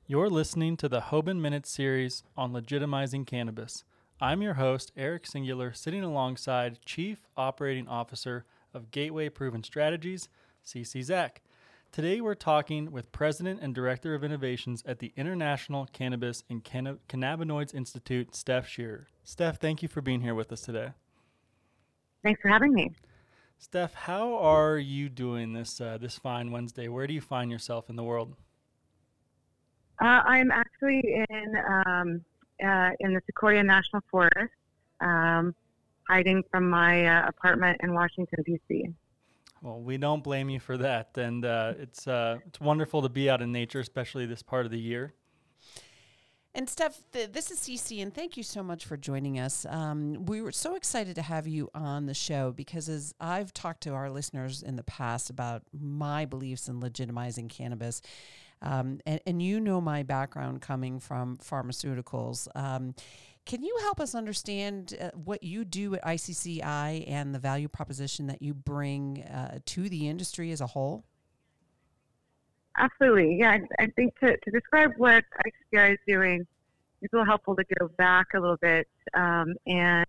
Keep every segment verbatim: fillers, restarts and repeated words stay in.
You're listening to the Hoban Minute series on legitimizing cannabis. I'm your host, Eric Singular, sitting alongside Chief Operating Officer of Gateway Proven Strategies, C C Zach. Today we're talking with President and Director of Innovations at the International Cannabis and Canna- Cannabinoids Institute, Steph Shearer. Steph, thank you for being here with us today. Thanks for having me. Steph, how are you doing this uh, this fine Wednesday? Where do you find yourself in the world? Uh, I'm actually in um, uh, in the Sequoia National Forest, um, hiding from my uh, apartment in Washington, D C Well, we don't blame you for that, and uh, it's uh, it's wonderful to be out in nature, especially this part of the year. And Steph, th- this is Cece, and thank you so much for joining us. Um, we were so excited to have you on the show because as I've talked to our listeners in the past about my beliefs in legitimizing cannabis, um, and, and you know my background coming from pharmaceuticals, um, can you help us understand uh, what you do at I C C I and the value proposition that you bring uh, to the industry as a whole? Absolutely. Yeah, I, I think to, to describe what I C C I is doing, it's a little helpful to go back a little bit um, and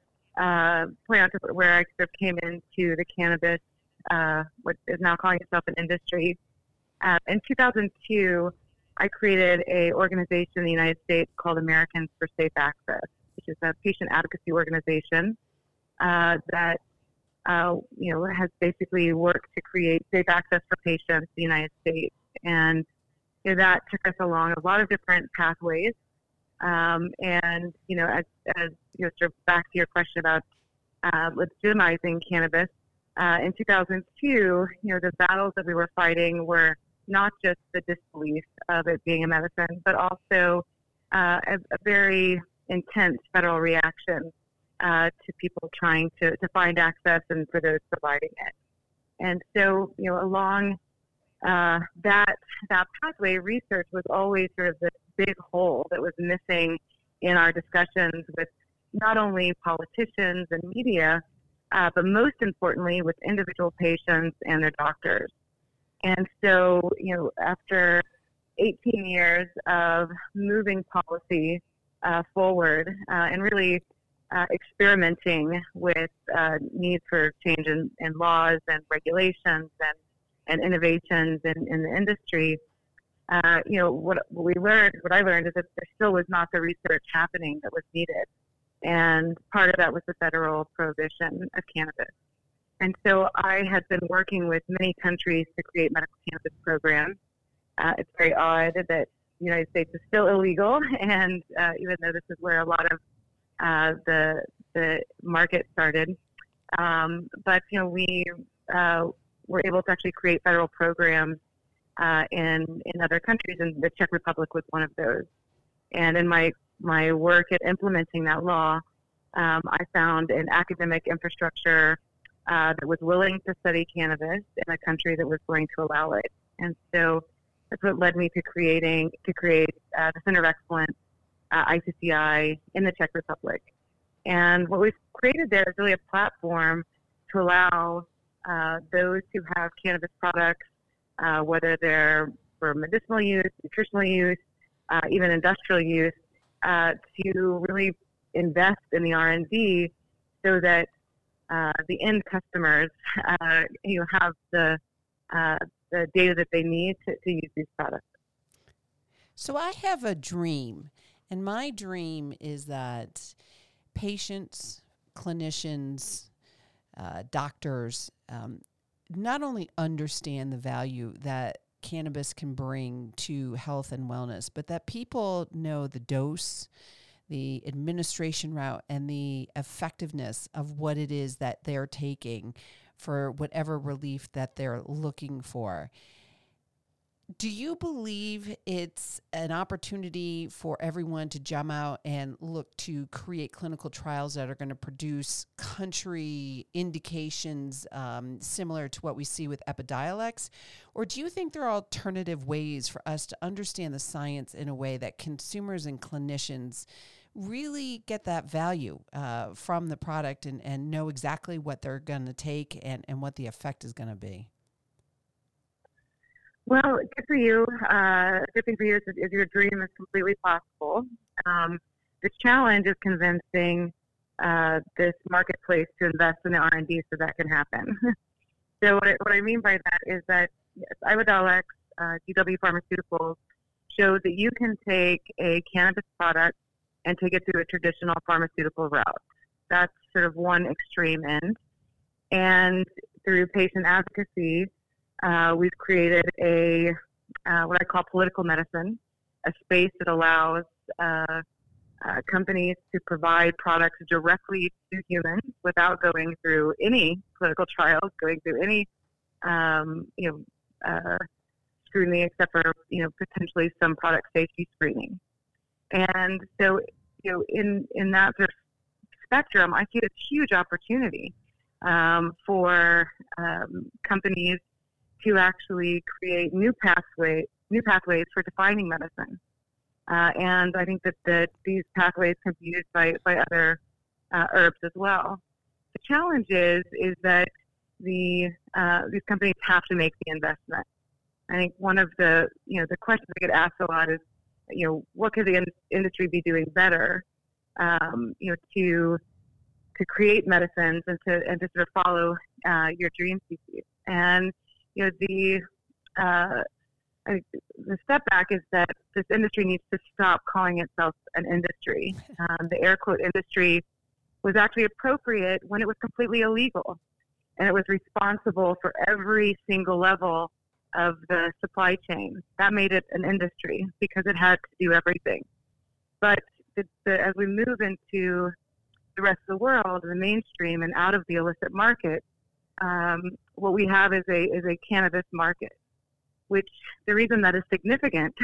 uh, point out to where I sort of came into the cannabis, uh, what is now calling itself an industry. Uh, in two thousand two, I created a organization in the United States called Americans for Safe Access, which is a patient advocacy organization uh, that Uh, you know, has basically worked to create safe access for patients in the United States. And you know, that took us along a lot of different pathways. Um, and, you know, as, as, you know, sort of back to your question about uh, legitimizing cannabis, uh, in two thousand two, you know, the battles that we were fighting were not just the disbelief of it being a medicine, but also uh, a, a very intense federal reaction Uh, to people trying to, to find access and for those providing it. And so, you know, along uh, that that pathway, research was always sort of this big hole that was missing in our discussions with not only politicians and media, uh, but most importantly with individual patients and their doctors. And so, you know, after eighteen years of moving policy uh, forward uh, and really Uh, experimenting with uh, needs for change in, in laws and regulations and, and innovations in, in the industry, uh, you know, what, what we learned, what I learned is that there still was not the research happening that was needed. And part of that was the federal prohibition of cannabis. And so I had been working with many countries to create medical cannabis programs. Uh, it's very odd that the United States is still illegal, and uh, even though this is where a lot of Uh, the the market started, um, but you know we uh, were able to actually create federal programs uh, in in other countries, and the Czech Republic was one of those. And in my my work at implementing that law, um, I found an academic infrastructure uh, that was willing to study cannabis in a country that was going to allow it. And so that's what led me to creating to create uh, the Center of Excellence. Uh, I C C I in the Czech Republic. And what we've created there is really a platform to allow uh, those who have cannabis products, uh, whether they're for medicinal use, nutritional use, uh, even industrial use, uh, to really invest in the R and D so that uh, the end customers uh, you know, have the, uh, the data that they need to, to use these products. So I have a dream. And my dream is that patients, clinicians, uh, doctors um, not only understand the value that cannabis can bring to health and wellness, but that people know the dose, the administration route, and the effectiveness of what it is that they're taking for whatever relief that they're looking for. Do you believe it's an opportunity for everyone to jump out and look to create clinical trials that are going to produce country indications um, similar to what we see with Epidiolex? Or do you think there are alternative ways for us to understand the science in a way that consumers and clinicians really get that value uh, from the product and, and know exactly what they're going to take and, and what the effect is going to be? Well, good for you. Uh, good thing for you is, is your dream is completely possible. Um, the challenge is convincing uh, this marketplace to invest in the R and D so that can happen. So what I, what I mean by that is that yes, Ivodalex, uh, G W Pharmaceuticals, showed that you can take a cannabis product and take it through a traditional pharmaceutical route. That's sort of one extreme end. And through patient advocacy, uh, we've created a uh, what I call political medicine, a space that allows uh, uh, companies to provide products directly to humans without going through any clinical trials, going through any um, you know uh, scrutiny, except for you know potentially some product safety screening. And so, you know, in in that sort of spectrum, I see a huge opportunity um, for um, companies to actually create new pathways, new pathways for defining medicine. Uh, and I think that, that these pathways can be used by, by other uh, herbs as well. The challenge is, is that the uh, these companies have to make the investment. I think one of the, you know, the questions I get asked a lot is, you know, what could the in- industry be doing better, um, you know, to to create medicines and to and to sort of follow uh, your dream species. And you know, the uh, I, the step back is that this industry needs to stop calling itself an industry. Um, the air quote industry was actually appropriate when it was completely illegal, and it was responsible for every single level of the supply chain. That made it an industry because it had to do everything. But the, the, as we move into the rest of the world, the mainstream, and out of the illicit market, um, what we have is a is a cannabis market. Which the reason that is significant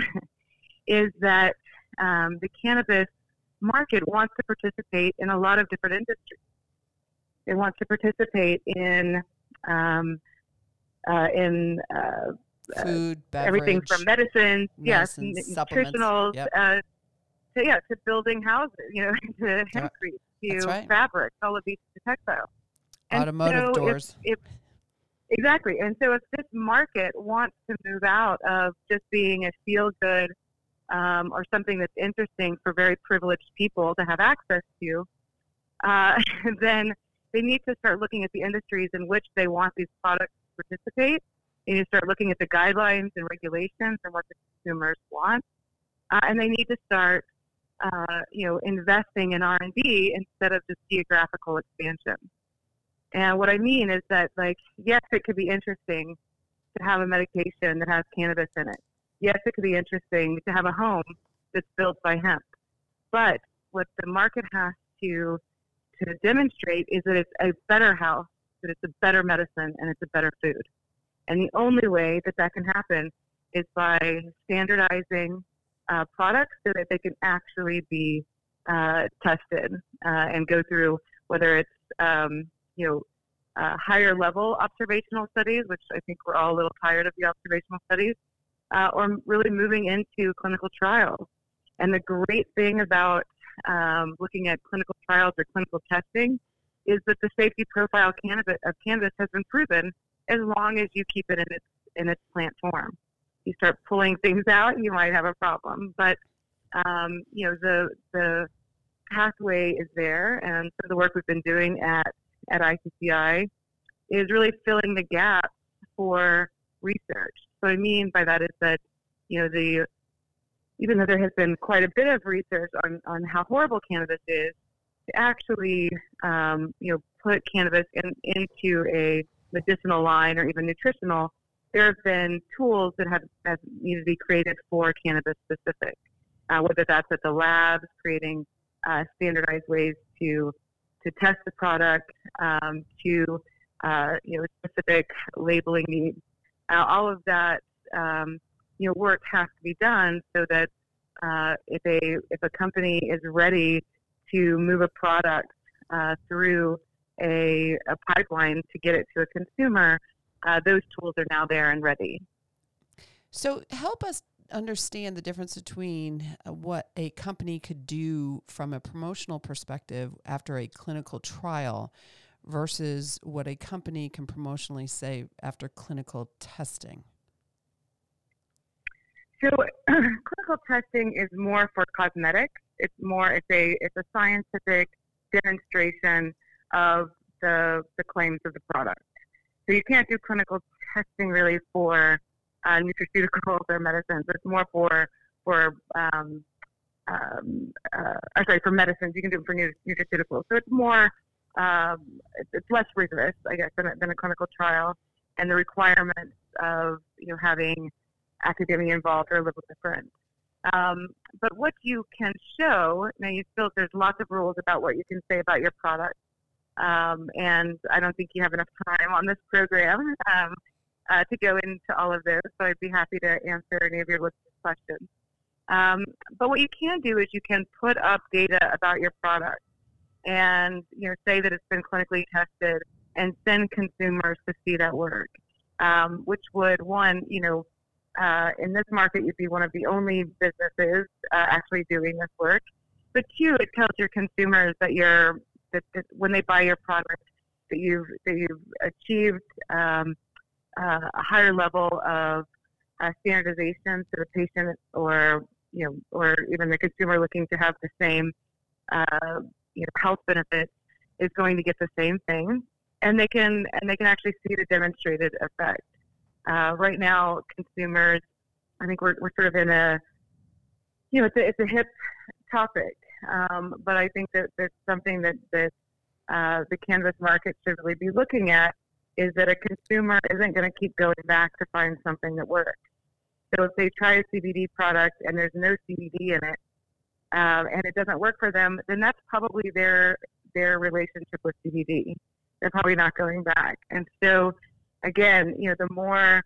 is that um, the cannabis market wants to participate in a lot of different industries. It wants to participate in um, uh, in uh, food, uh, everything from medicines, medicines, yes, supplements, nutritionals, yep. uh, to yeah, to building houses, you know, to hempcrete, to right. fabric, all of these to textile, and automotive so doors. If, if, exactly, and so if this market wants to move out of just being a feel-good um, or something that's interesting for very privileged people to have access to, uh, then they need to start looking at the industries in which they want these products to participate. They need to start looking at the guidelines and regulations and what the consumers want, uh, and they need to start, uh, you know, investing in R and D instead of just geographical expansion. And what I mean is that, like, yes, it could be interesting to have a medication that has cannabis in it. Yes, it could be interesting to have a home that's built by hemp. But what the market has to to demonstrate is that it's a better health, that it's a better medicine, and it's a better food. And the only way that that can happen is by standardizing uh, products so that they can actually be uh, tested uh, and go through, whether it's um, you know, uh, higher level observational studies, which I think we're all a little tired of the observational studies, uh, or really moving into clinical trials. And the great thing about um, looking at clinical trials or clinical testing is that the safety profile cannabis, of cannabis has been proven as long as you keep it in its in its plant form. You start pulling things out, you might have a problem. But um, you know, the the pathway is there, and so the work we've been doing at at I C C I is really filling the gap for research. So what I mean by that is that, you know, the even though there has been quite a bit of research on, on how horrible cannabis is, to actually, um, you know, put cannabis in, into a medicinal line or even nutritional, there have been tools that have, have needed to be created for cannabis specific, uh, whether that's at the labs, creating uh, standardized ways to to test the product, um, to uh, you know, specific labeling needs. Uh, all of that um, you know, work has to be done so that uh, if a if a company is ready to move a product uh, through a, a pipeline to get it to a consumer, uh, those tools are now there and ready. So help us understand the difference between uh, what a company could do from a promotional perspective after a clinical trial versus what a company can promotionally say after clinical testing. So clinical testing is more for cosmetics. It's more, it's a, it's a scientific demonstration of the, the claims of the product. So you can't do clinical testing really for uh, nutraceuticals or medicines. It's more for, for um, um, uh, I'm sorry, for medicines. You can do it for nutraceuticals. So it's more, um, it's, it's less rigorous, I guess, than a, than a clinical trial. And the requirements of, you know, having academia involved are a little different. Um, but what you can show, now you still, there's lots of rules about what you can say about your product. Um, and I don't think you have enough time on this program um, uh, to go into all of this, so I'd be happy to answer any of your listeners' questions. Um, but what you can do is you can put up data about your product and, you know, say that it's been clinically tested and send consumers to see that work, um, which would, one, you know, uh, in this market, you'd be one of the only businesses uh, actually doing this work. But two, it tells your consumers that you're, that, that when they buy your product, that you've, that you've achieved um, uh, a higher level of uh, standardization, so the patient or, you know, or even the consumer looking to have the same, uh, you know, health benefits is going to get the same thing. And they can and they can actually see the demonstrated effect. Uh, right now, consumers, I think we're we're sort of in a, you know, it's a, it's a hip topic, um, but I think that that's something that that uh, the cannabis market should really be looking at, is that a consumer isn't going to keep going back to find something that works. So if they try a C B D product and there's no C B D in it, um, and it doesn't work for them, then that's probably their their relationship with C B D. They're probably not going back. And so, again, you know, the more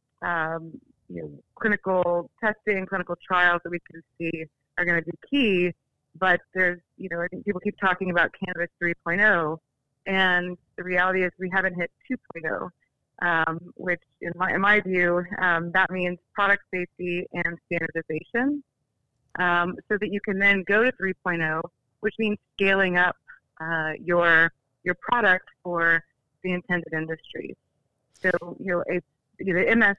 um, you know, clinical testing, clinical trials that we can see are going to be key. But there's, you know, I think people keep talking about cannabis three point oh, and the reality is we haven't hit two point oh, um, which in my, in my view, um, that means product safety and standardization, um, so that you can then go to three point oh, which means scaling up uh, your your product for the intended industries. So, you know, it's, you know, the M S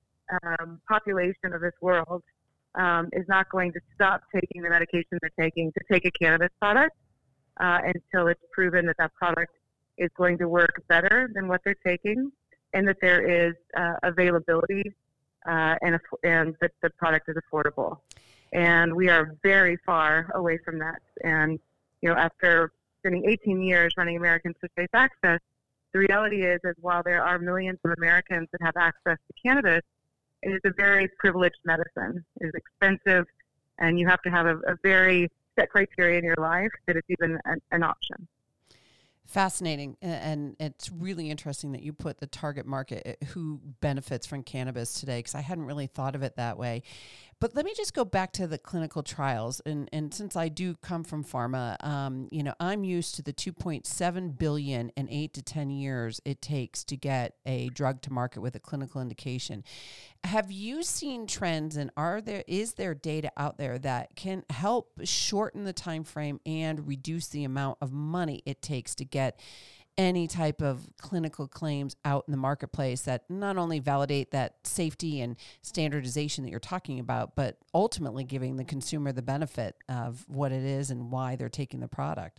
um, population of this world um, is not going to stop taking the medication they're taking to take a cannabis product uh, until it's proven that that product is going to work better than what they're taking, and that there is uh, availability uh, and, and that the product is affordable. And we are very far away from that. And, you know, after spending eighteen years running Americans for Safe Access, the reality is, is while there are millions of Americans that have access to cannabis, it is a very privileged medicine. It is expensive, and you have to have a, a very set criteria in your life that it's even an, an option. Fascinating. And it's really interesting that you put the target market, who benefits from cannabis today, because I hadn't really thought of it that way. But let me just go back to the clinical trials. And, and since I do come from pharma, um, you know, I'm used to the two point seven billion dollars in eight to ten years it takes to get a drug to market with a clinical indication. Have you seen trends, and are there is there data out there that can help shorten the time frame and reduce the amount of money it takes to get any type of clinical claims out in the marketplace that not only validate that safety and standardization that you're talking about, but ultimately giving the consumer the benefit of what it is and why they're taking the product?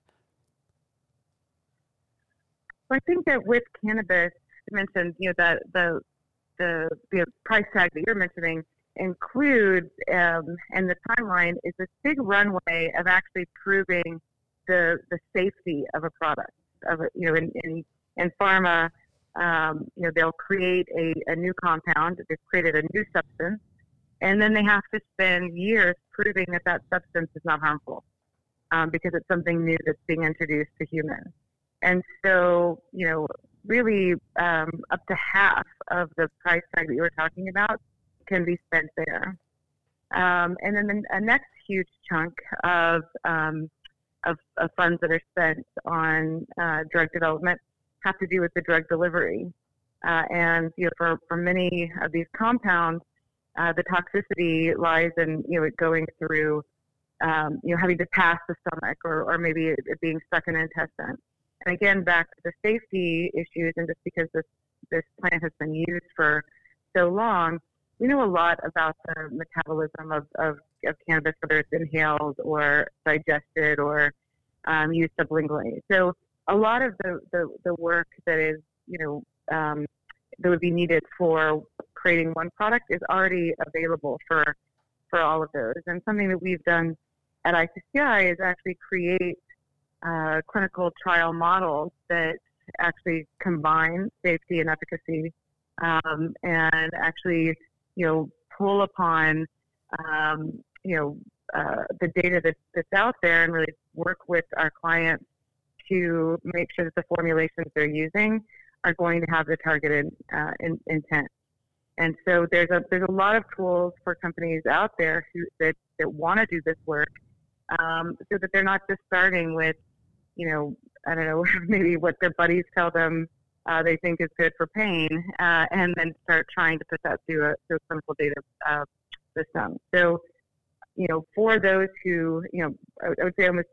Well, I think that with cannabis, you mentioned, you know, that the the the price tag that you're mentioning includes, um, and the timeline is this big runway of actually proving the the safety of a product. Of a, you know, in in, in pharma, um, you know, they'll create a, a new compound. They've created a new substance, and then they have to spend years proving that that substance is not harmful, um, because it's something new that's being introduced to humans. And so, you know, really, um, up to half of the price tag that you were talking about can be spent there. Um, and then the a next huge chunk of um, Of, of funds that are spent on uh, drug development have to do with the drug delivery. Uh, and, you know, for, for many of these compounds, uh, the toxicity lies in, you know, it going through, um, you know, having to pass the stomach, or, or maybe it, it being stuck in the intestine. And again, back to the safety issues, and just because this, this plant has been used for so long, we know a lot about the metabolism of, of, of cannabis, whether it's inhaled or digested or um, used sublingually. So a lot of the, the, the work that is, you know, um, that would be needed for creating one product is already available for for all of those. And something that we've done at I C C I is actually create uh, clinical trial models that actually combine safety and efficacy, um, and actually, you know, pull upon, um, you know, uh, the data that, that's out there and really work with our clients to make sure that the formulations they're using are going to have the targeted uh, in, intent. And so there's a there's a lot of tools for companies out there who that, that want to do this work, um, so that they're not just starting with, you know, I don't know, maybe what their buddies tell them uh, they think is good for pain, uh, and then start trying to put that through a, through a clinical data uh, system. So, you know, for those who, you know, I, I would say almost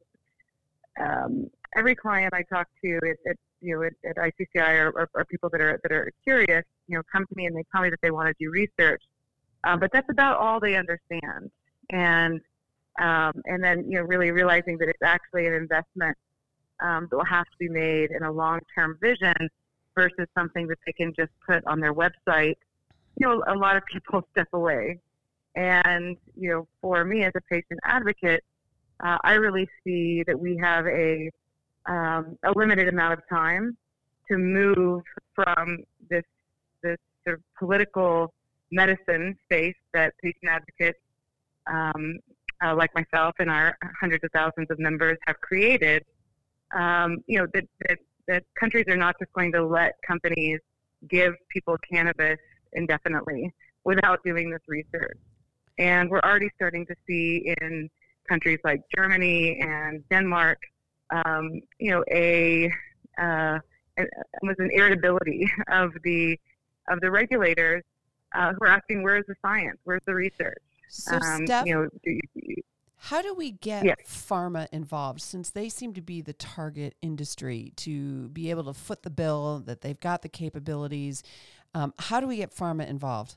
um, every client I talk to, it, it you know, at, at I C C I are, are, are people that are that are curious, you know, come to me and they tell me that they want to do research, um, but that's about all they understand. And um, and then, you know, really realizing that it's actually an investment um, that will have to be made in a long-term vision versus something that they can just put on their website. You know, a lot of people step away. And, you know, for me as a patient advocate, uh, I really see that we have a Um, a limited amount of time to move from this this sort of political medicine space that patient advocates um, uh, like myself and our hundreds of thousands of members have created. Um, you know, that, that that countries are not just going to let companies give people cannabis indefinitely without doing this research. And we're already starting to see in countries like Germany and Denmark, Um, you know, a uh, almost an irritability of the of the regulators uh, who are asking, "Where's the science? Where's the research?" So, um, Steph, you know, do you, how do we get yes. pharma involved, since they seem to be the target industry to be able to foot the bill, that they've got the capabilities? Um, how do we get pharma involved?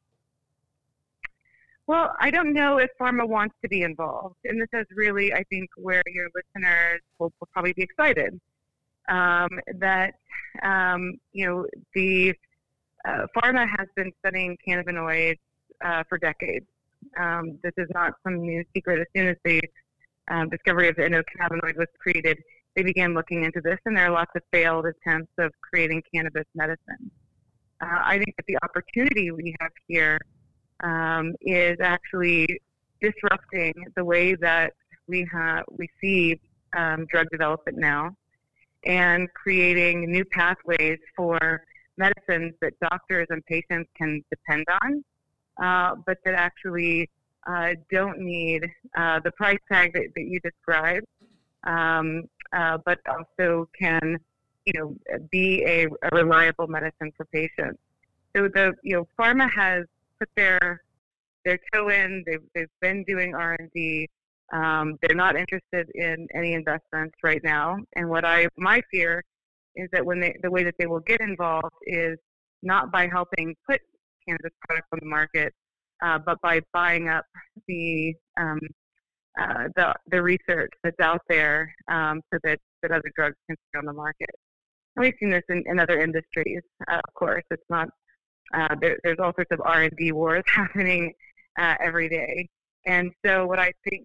Well, I don't know if pharma wants to be involved, and this is really, I think, where your listeners will, will probably be excited. Um, that um, you know, the uh, pharma has been studying cannabinoids uh, for decades. Um, this is not some new secret. As soon as the um, discovery of the endocannabinoid was created, they began looking into this, and there are lots of failed attempts of creating cannabis medicine. Uh, I think that the opportunity we have here Um, is actually disrupting the way that we have we see um, drug development now, and creating new pathways for medicines that doctors and patients can depend on, uh, but that actually uh, don't need uh, the price tag that, that you described, um, uh, but also can, you know, be a, a reliable medicine for patients. So the you know pharma has put their their toe in. They've they've been doing R and D. Um, they're not interested in any investments right now. And what I my fear is that when they the way that they will get involved is not by helping put cannabis products on the market, uh, but by buying up the um, uh, the the research that's out there, um, so that, that other drugs can stay on the market. And we've seen this in, in other industries. Uh, of course, it's not. Uh, there, there's all sorts of R and D wars happening uh, every day, and so what I think,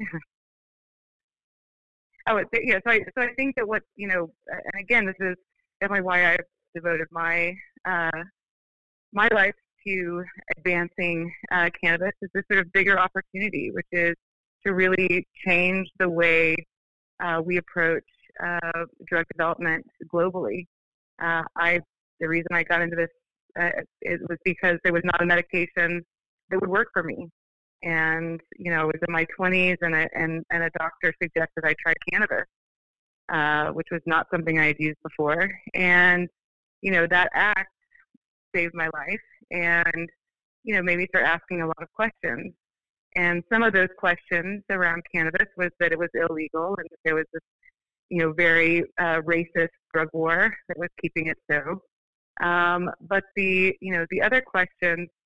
oh, yeah. So I, so I think that what you know, and again, this is definitely why I've devoted my uh, my life to advancing uh, cannabis. Is this sort of bigger opportunity, which is to really change the way uh, we approach uh, drug development globally. Uh, I the reason I got into this. Uh, it was because there was not a medication that would work for me. And, you know, I was in my twenties and a, and, and a doctor suggested I try cannabis, uh, which was not something I had used before. And, you know, that act saved my life and, you know, made me start asking a lot of questions. And some of those questions around cannabis was that it was illegal and that there was this, you know, very uh, racist drug war that was keeping it so. Um, but the, you know, the other questions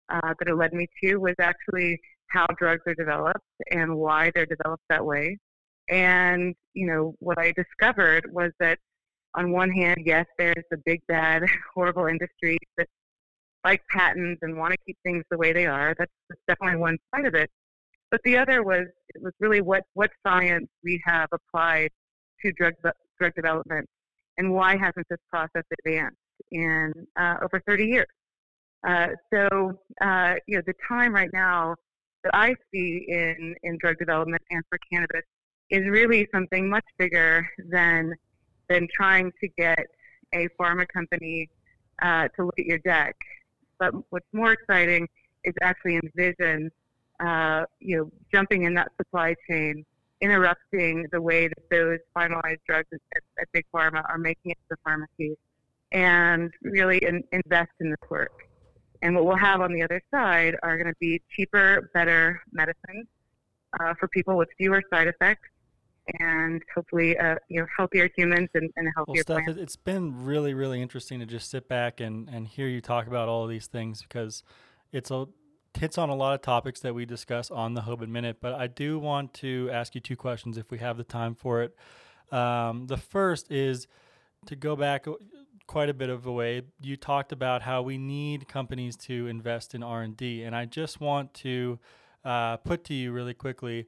uh, that it led me to was actually how drugs are developed and why they're developed that way. And, you know, what I discovered was that on one hand, yes, there's the big, bad, horrible industry that like patents and want to keep things the way they are. That's, that's definitely one side of it. But the other was it was really what, what science we have applied to drug drug development, and why hasn't this process advanced in uh, over thirty years? Uh, so uh, you know, the time right now that I see in in drug development and for cannabis is really something much bigger than than trying to get a pharma company uh, to look at your deck. But what's more exciting is actually envision, uh, you know, jumping in that supply chain, interrupting the way that those finalized drugs at, at Big Pharma are making it to the pharmacies, and really in, invest in this work. And what we'll have on the other side are going to be cheaper, better medicines uh, for people with fewer side effects, and hopefully, uh, you know, healthier humans and, and a healthier well, Steph, planet. It's been really, really interesting to just sit back and, and hear you talk about all of these things, because it's a hits on a lot of topics that we discuss on the Hoban Minute. But I do want to ask you two questions if we have the time for it. Um, the first is to go back quite a bit of a way. You talked about how we need companies to invest in R and D, and I just want to uh, put to you really quickly,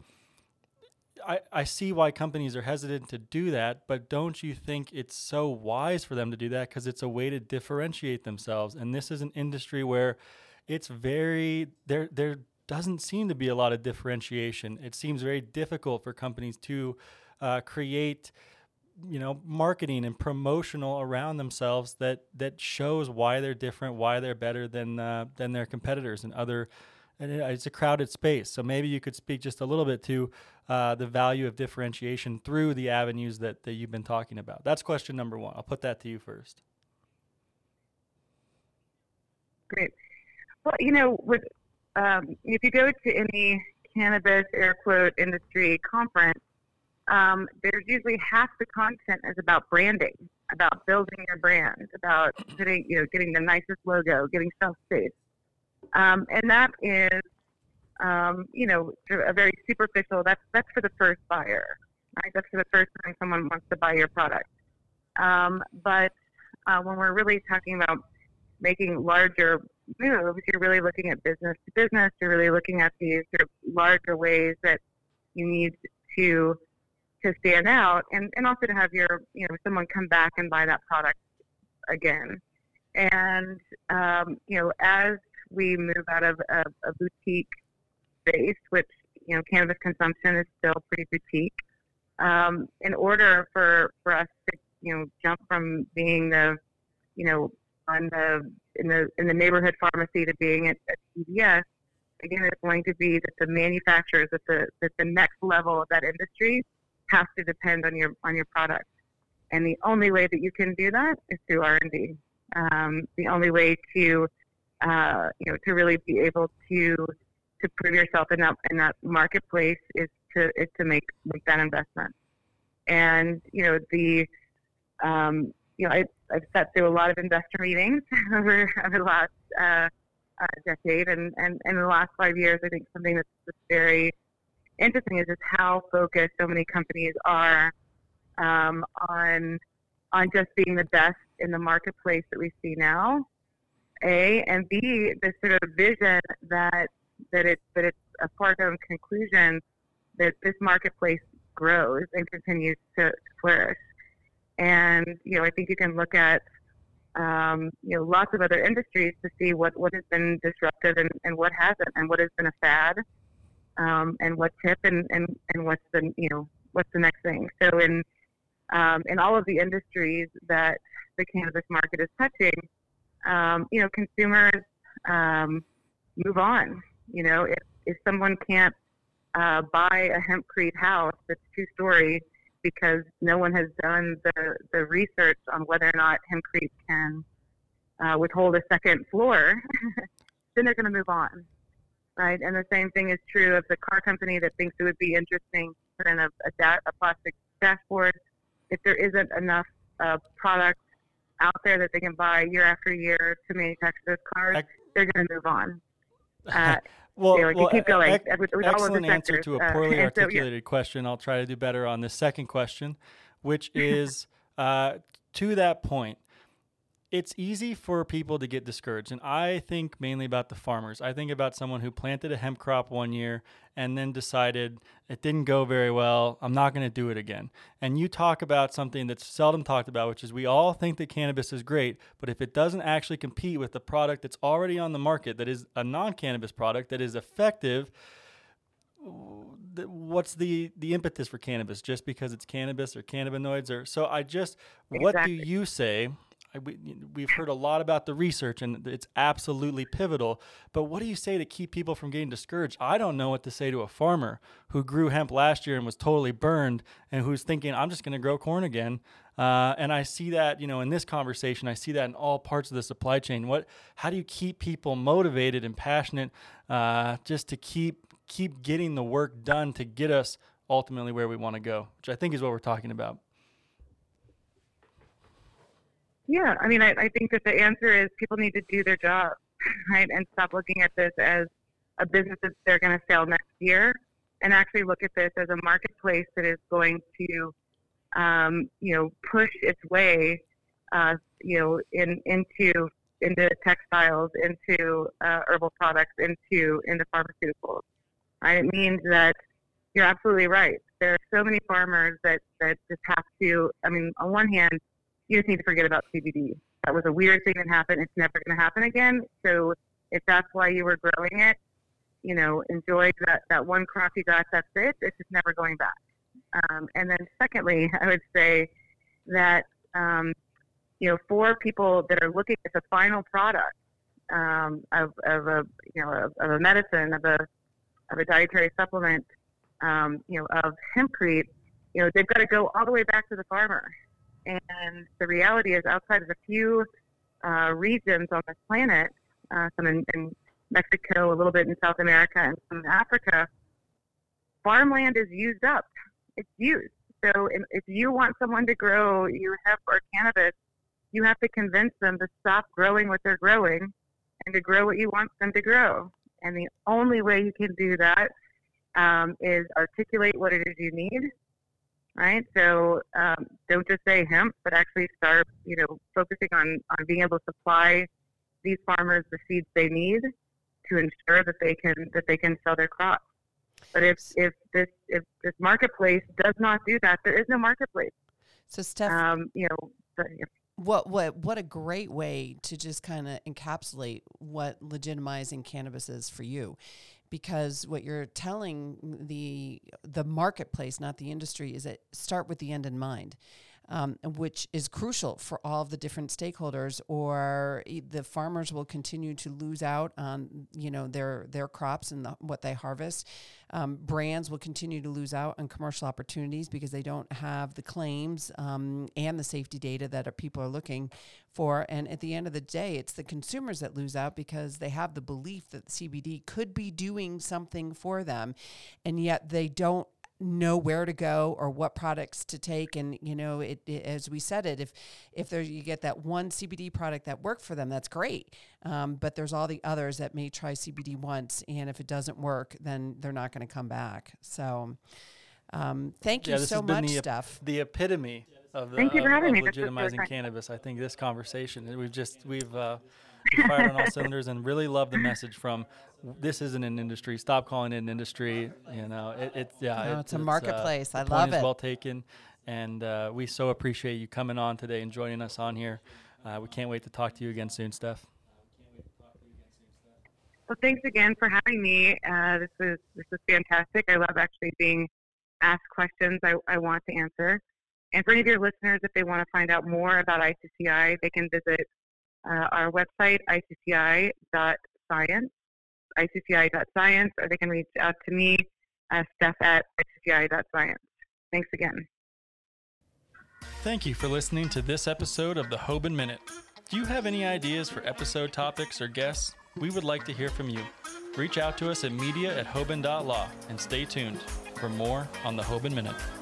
I, I see why companies are hesitant to do that, but don't you think it's so wise for them to do that, because it's a way to differentiate themselves? And this is an industry where it's very, there there doesn't seem to be a lot of differentiation. It seems very difficult for companies to uh, create, you know, marketing and promotional around themselves that that shows why they're different, why they're better than uh, than their competitors and other. And it's a crowded space. So maybe you could speak just a little bit to uh, the value of differentiation through the avenues that, that you've been talking about. That's question number one. I'll put that to you first. Great. Well, you know, with, um, if you go to any cannabis, air quote, industry conference, um, there's usually half the content is about branding, about building your brand, about getting, you know, getting the nicest logo, getting shelf space. Um, and that is, um, you know, a very superficial, that's, that's for the first buyer, right? That's for the first time someone wants to buy your product. Um, but uh, when we're really talking about making larger moves, you're really looking at business to business, you're really looking at these sort of larger ways that you need to to stand out, and, and also to have your, you know, someone come back and buy that product again. And, um, you know, as we move out of a, a boutique space, which, you know, cannabis consumption is still pretty boutique. Um, in order for, for us to, you know, jump from being the, you know, on the in the in the neighborhood pharmacy to being at, at C V S, again, it's going to be that the manufacturers, that the that the next level of that industry has to depend on your on your product. And the only way that you can do that is through R and D. Um, the only way to Uh, you know, to really be able to to prove yourself in that in that marketplace is to is to make make that investment. And you know, the um, you know, I, I've sat through a lot of investor meetings over over the last uh, uh, decade, and, and, and in the last five years, I think something that's, that's very interesting is just how focused so many companies are um, on on just being the best in the marketplace that we see now. A, and B, the sort of vision that that it's that it's a foregone conclusion that this marketplace grows and continues to flourish. And you know, I think you can look at um, you know lots of other industries to see what, what has been disruptive and, and what hasn't, and what has been a fad, um, and what's hip, and, and, and what's the you know what's the next thing. So in um, in all of the industries that the cannabis market is touching, Um, you know, consumers um, move on. You know, if, if someone can't uh, buy a hempcrete house that's two-story because no one has done the, the research on whether or not hempcrete can uh, withhold a second floor, then they're going to move on, right? And the same thing is true of the car company that thinks it would be interesting to put in a, a, da- a plastic dashboard. If there isn't enough uh, product out there that they can buy year after year to manufacture those cars, I, they're going to move on. Uh, well, you know, well keep going. ec- with, with all of the excellent answer sectors. to a poorly uh, so, articulated yeah. question. I'll try to do better on this second question, which is uh, to that point. It's easy for people to get discouraged, and I think mainly about the farmers. I think about someone who planted a hemp crop one year and then decided it didn't go very well. I'm not going to do it again. And you talk about something that's seldom talked about, which is we all think that cannabis is great, but if it doesn't actually compete with the product that's already on the market that is a non-cannabis product that is effective, what's the the impetus for cannabis? Just because it's cannabis or cannabinoids? Or so I just, Exactly. what do you say? I, we, we've heard a lot about the research, and it's absolutely pivotal. But what do you say to keep people from getting discouraged? I don't know what to say to a farmer who grew hemp last year and was totally burned, and who's thinking, I'm just going to grow corn again. Uh, and I see that, you know, in this conversation, I see that in all parts of the supply chain. What? How do you keep people motivated and passionate, uh, just to keep keep getting the work done to get us ultimately where we want to go, which I think is what we're talking about? Yeah, I mean, I, I think that the answer is people need to do their job, right, and stop looking at this as a business that they're going to sell next year, and actually look at this as a marketplace that is going to, um, you know, push its way, uh, you know, in into into textiles, into uh, herbal products, into into pharmaceuticals. Right? It means that you're absolutely right. There are so many farmers that that just have to. I mean, on one hand, you just need to forget about C B D. That was a weird thing that happened. It's never going to happen again. So if that's why you were growing it, you know, enjoy that, that one crop you got, that's it. It's just never going back. Um, and then secondly, I would say that, um, you know, for people that are looking at the final product um, of, of a, you know, of, of a medicine, of a, of a dietary supplement, um, you know, of hempcrete, you know, they've got to go all the way back to the farmer. And the reality is, outside of a few uh, regions on this planet, uh, some in, in Mexico, a little bit in South America, and some in Africa, farmland is used up. It's used. So if you want someone to grow your hemp or cannabis, you have to convince them to stop growing what they're growing and to grow what you want them to grow. And the only way you can do that um, is articulate what it is you need. Right, so um, don't just say hemp, but actually start, you know, focusing on, on being able to supply these farmers the seeds they need to ensure that they can that they can sell their crops. But if if this if this marketplace does not do that, there is no marketplace. So, Steph, um, you know, so, yeah. what what what a great way to just kind of encapsulate what legitimizing cannabis is for you. Because what you're telling the the marketplace, not the industry, is that start with the end in mind, um, which is crucial for all of the different stakeholders, or the farmers will continue to lose out on, you know, their their crops and the, what they harvest. Um, brands will continue to lose out on commercial opportunities because they don't have the claims um, and the safety data that are, people are looking for. And at the end of the day, it's the consumers that lose out because they have the belief that C B D could be doing something for them, and yet they don't know where to go or what products to take. And, you know, it, it as we said it, if if there you get that one C B D product that worked for them, that's great. Um, but there's all the others that may try C B D once, and if it doesn't work, then they're not going to come back. So um, thank you yeah, this so has been much, the, Steph. The epitome of the Thank you for of, having of me. This was legitimizing really cannabis. I think this conversation, we've just we've uh, we fired on all cylinders, and really love the message from this isn't an industry. Stop calling it an industry. You know, it, it's yeah, No, it, it's a marketplace. Uh, I the love point is it. well taken, and uh, we so appreciate you coming on today and joining us on here. Uh, we can't wait to talk to you again soon, Steph. Well, thanks again for having me. Uh, this was this was fantastic. I love actually being asked questions I, I want to answer. And for any of your listeners, if they want to find out more about I C C I, they can visit uh, our website, I C C I dot science, I C C I dot science, or they can reach out to me, uh, Steph at I C C I dot science. Thanks again. Thank you for listening to this episode of the Hoban Minute. Do you have any ideas for episode topics or guests? We would like to hear from you. Reach out to us at media at hoban dot law and stay tuned for more on the Hoban Minute.